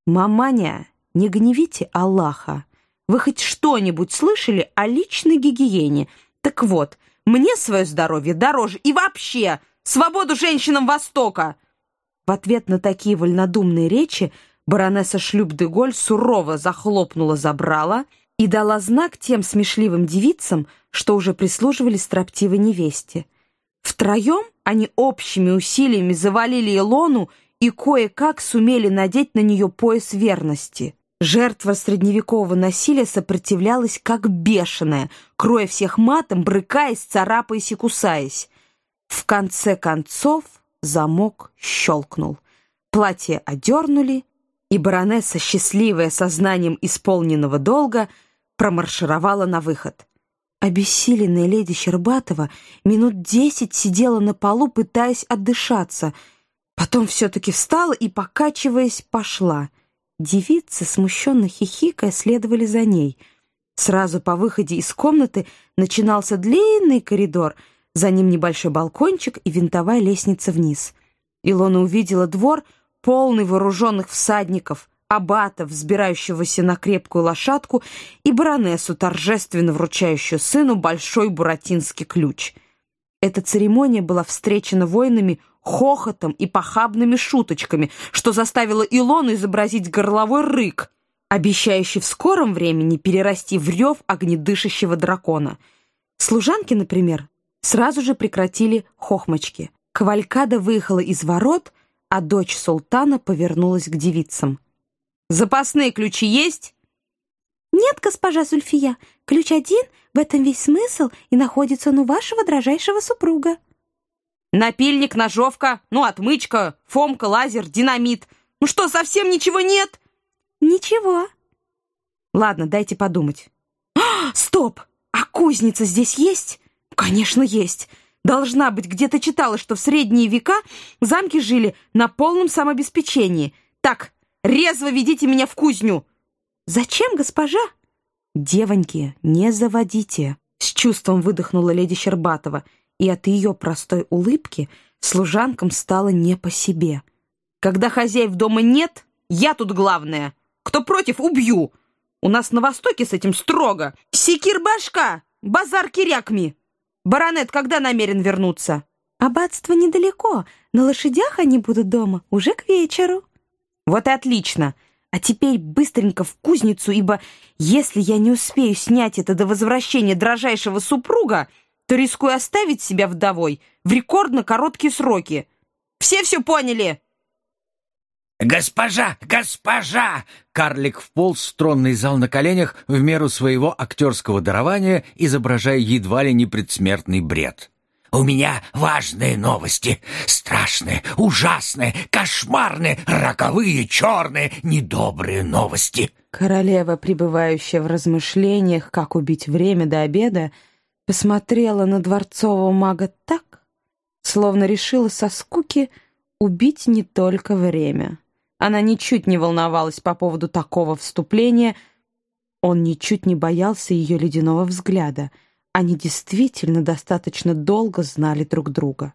Маманя, не гневите Аллаха. Вы хоть что-нибудь слышали о личной гигиене? Так вот, мне свое здоровье дороже и вообще свободу женщинам Востока!» В ответ на такие вольнодумные речи баронесса Шлюп-де-Голь сурово захлопнула забрала и дала знак тем смешливым девицам, что уже прислуживали строптивой невесте. Втроем они общими усилиями завалили Илону и кое-как сумели надеть на нее пояс верности. Жертва средневекового насилия сопротивлялась как бешеная, кроя всех матом, брыкаясь, царапаясь и кусаясь. В конце концов замок щелкнул. Платье одернули, и баронесса, счастливая сознанием исполненного долга, промаршировала на выход. Обессиленная леди Щербатова минут 10 сидела на полу, пытаясь отдышаться. Потом все-таки встала и, покачиваясь, пошла. Девицы, смущенно хихикая, следовали за ней. Сразу по выходе из комнаты начинался длинный коридор, за ним небольшой балкончик и винтовая лестница вниз. Илона увидела двор, полный вооруженных всадников, аббата, взбирающегося на крепкую лошадку, и баронессу, торжественно вручающую сыну большой буратинский ключ. Эта церемония была встречена воинами хохотом и похабными шуточками, что заставило Илону изобразить горловой рык, обещающий в скором времени перерасти в рев огнедышащего дракона. Служанки, например, сразу же прекратили хохмочки. Кавалькада выехала из ворот, а дочь султана повернулась к девицам. «Запасные ключи есть?» «Нет, госпожа Зульфия, ключ один, в этом весь смысл, и находится он у вашего дрожайшего супруга». «Напильник, ножовка, отмычка, фомка, лазер, динамит. Что, совсем ничего нет?» «Ничего». «Ладно, дайте подумать». «Стоп! А кузница здесь есть?» «Конечно, есть. Должна быть, где-то читала, что в средние века замки жили на полном самообеспечении. Так, резво ведите меня в кузню». «Зачем, госпожа?» «Девоньки, не заводите», — с чувством выдохнула леди Щербатова, и от ее простой улыбки служанкам стало не по себе. «Когда хозяев дома нет, я тут главная. Кто против, убью. У нас на Востоке с этим строго. Секир башка, базар кирякми. Баронет когда намерен вернуться?» «Аббатство недалеко. На лошадях они будут дома уже к вечеру». «Вот и отлично. А теперь быстренько в кузницу, ибо если я не успею снять это до возвращения дрожайшего супруга, то рискую оставить себя вдовой в рекордно короткие сроки. Все поняли?» «Госпожа! Госпожа!» Карлик вполз в тронный зал на коленях в меру своего актерского дарования, изображая едва ли не предсмертный бред. «У меня важные новости. Страшные, ужасные, кошмарные, роковые, черные, недобрые новости». Королева, пребывающая в размышлениях, как убить время до обеда, посмотрела на дворцового мага так, словно решила со скуки убить не только время. Она ничуть не волновалась по поводу такого вступления, он ничуть не боялся ее ледяного взгляда. Они действительно достаточно долго знали друг друга.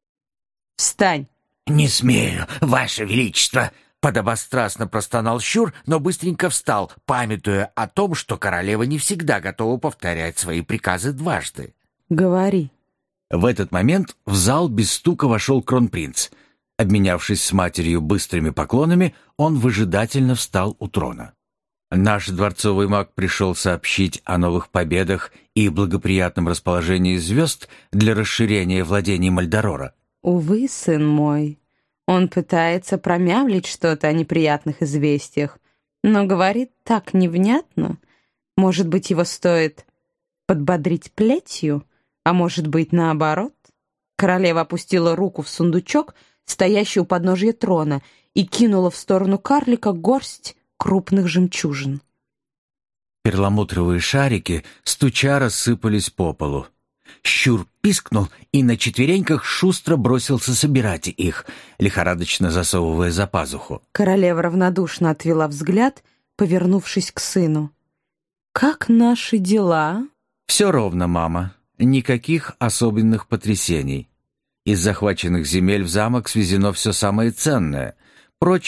«Встань!» «Не смею, Ваше Величество!» Подобострастно простонал Щур, но быстренько встал, памятуя о том, что королева не всегда готова повторять свои приказы дважды. «Говори». В этот момент в зал без стука вошел кронпринц. Обменявшись с матерью быстрыми поклонами, он выжидательно встал у трона. Наш дворцовый маг пришел сообщить о новых победах и благоприятном расположении звезд для расширения владений Мальдорора. «Увы, сын мой, он пытается промямлить что-то о неприятных известиях, но говорит так невнятно. Может быть, его стоит подбодрить плетью, а может быть, наоборот?» Королева опустила руку в сундучок, стоящий у подножия трона, и кинула в сторону карлика горсть крупных жемчужин. Перламутровые шарики, стуча, рассыпались по полу. Щур пискнул и на четвереньках шустро бросился собирать их, лихорадочно засовывая за пазуху. Королева равнодушно отвела взгляд, повернувшись к сыну. «Как наши дела?» «Все ровно, мама. Никаких особенных потрясений. Из захваченных земель в замок свезено все самое ценное. Прочее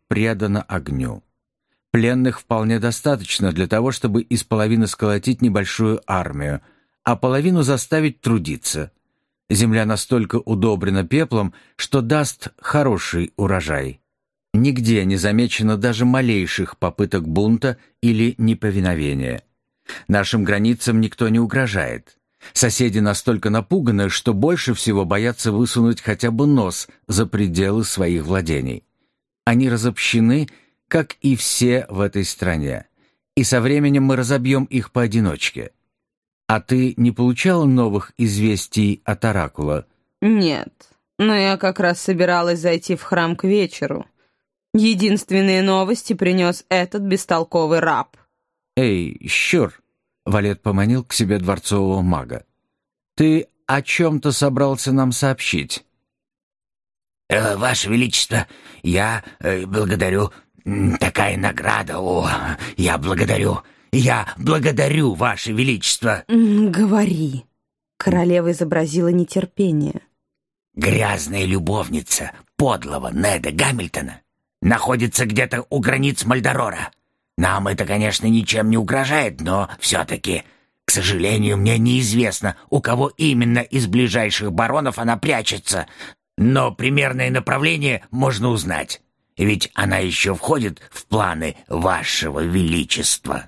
предано огню. Пленных вполне достаточно для того, чтобы из половины сколотить небольшую армию, а половину заставить трудиться. Земля настолько удобрена пеплом, что даст хороший урожай. Нигде не замечено даже малейших попыток бунта или неповиновения. Нашим границам никто не угрожает. Соседи настолько напуганы, что больше всего боятся высунуть хотя бы нос за пределы своих владений. Они разобщены, как и все в этой стране, и со временем мы разобьем их поодиночке. А ты не получал новых известий от Оракула? Нет, но я как раз собиралась зайти в храм к вечеру. Единственные новости принес этот бестолковый раб. «Эй, щур!» — Валет поманил к себе дворцового мага. «Ты о чем-то собрался нам сообщить?» «Ваше Величество, я благодарю. Такая награда, я благодарю. Я благодарю, Ваше Величество!» «Говори!» Королева изобразила нетерпение. «Грязная любовница подлого Неда Гамильтона находится где-то у границ Мальдорора. Нам это, конечно, ничем не угрожает, но все-таки, к сожалению, мне неизвестно, у кого именно из ближайших баронов она прячется, но примерное направление можно узнать, ведь она еще входит в планы Вашего Величества».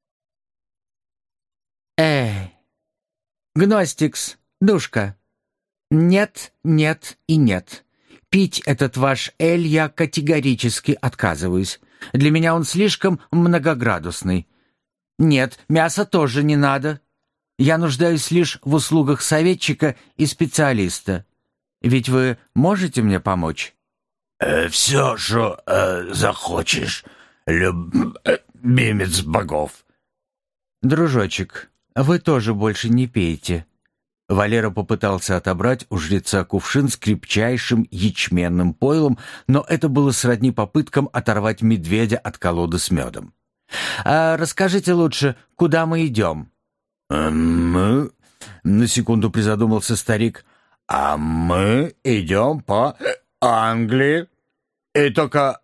Гностикс, душка. Нет, нет и нет. Пить этот ваш эль я категорически отказываюсь. Для меня он слишком многоградусный. Нет, мяса тоже не надо. Я нуждаюсь лишь в услугах советчика и специалиста. Ведь вы можете мне помочь? «Все, что захочешь, любимец богов». Дружочек, вы тоже больше не пейте. Валера попытался отобрать у жреца кувшин с крепчайшим ячменным пойлом, но это было сродни попыткам оторвать медведя от колоды с медом. «А расскажите лучше, куда мы идем?» «Мы...» — на секунду призадумался старик. «А мы идем по Англии. И только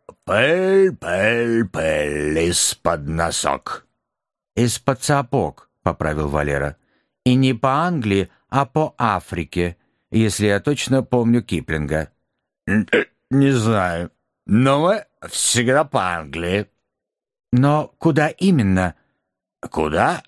пыль из-под носок». «Из-под сапог», — поправил Валера. «И не по Англии, а по Африке, если я точно помню Киплинга». «Не знаю, но мы всегда по Англии». «Но куда именно?» «Куда?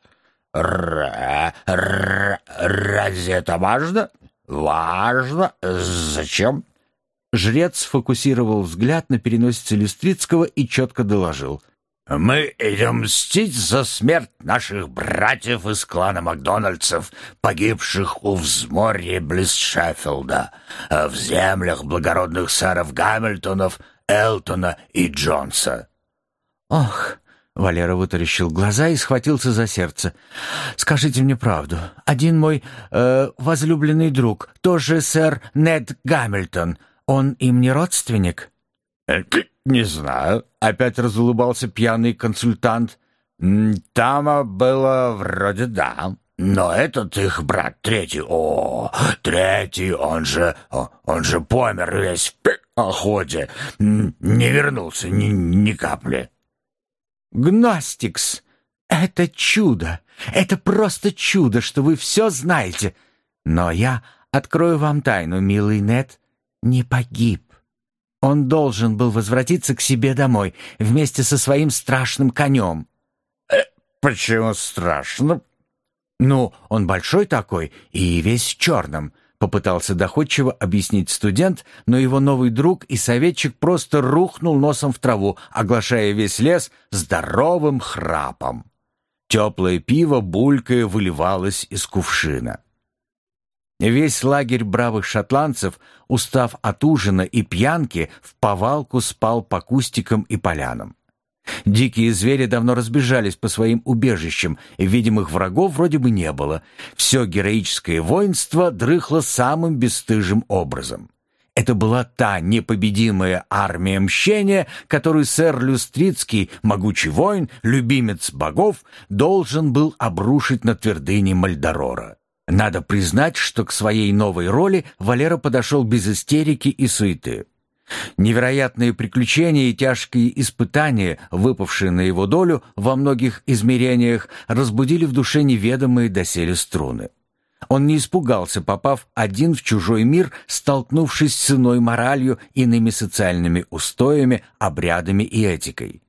Разве это важно? Важно. Зачем?» Жрец сфокусировал взгляд на переносице Люстрицкого и четко доложил. «Мы идем мстить за смерть наших братьев из клана Макдональдсов, погибших у взморья близ Шеффилда, в землях благородных сэров Гамильтонов, Элтона и Джонса». «Ох!» — Валера вытаращил глаза и схватился за сердце. «Скажите мне правду. Один мой возлюбленный друг, тоже сэр Нед Гамильтон, он им не родственник?» «Не знаю», — опять разулыбался пьяный консультант. «Там было вроде да, но этот их брат третий, он же помер весь в охоте, не вернулся ни капли». «Гностикс, это чудо, это просто чудо, что вы все знаете. Но я открою вам тайну, милый Нед не погиб. Он должен был возвратиться к себе домой вместе со своим страшным конем». «Почему страшно?» «Ну, он большой такой и весь в черном», — попытался доходчиво объяснить студент, но его новый друг и советчик просто рухнул носом в траву, оглашая весь лес здоровым храпом. Теплое пиво булькая выливалось из кувшина. Весь лагерь бравых шотландцев, устав от ужина и пьянки, вповалку спал по кустикам и полянам. Дикие звери давно разбежались по своим убежищам, и видимых врагов вроде бы не было. Все героическое воинство дрыхло самым бесстыжим образом. Это была та непобедимая армия мщения, которую сэр Люстрицкий, могучий воин, любимец богов, должен был обрушить на твердыни Мальдорора. Надо признать, что к своей новой роли Валера подошел без истерики и суеты. Невероятные приключения и тяжкие испытания, выпавшие на его долю во многих измерениях, разбудили в душе неведомые доселе струны. Он не испугался, попав один в чужой мир, столкнувшись с иной моралью, иными социальными устоями, обрядами и этикой.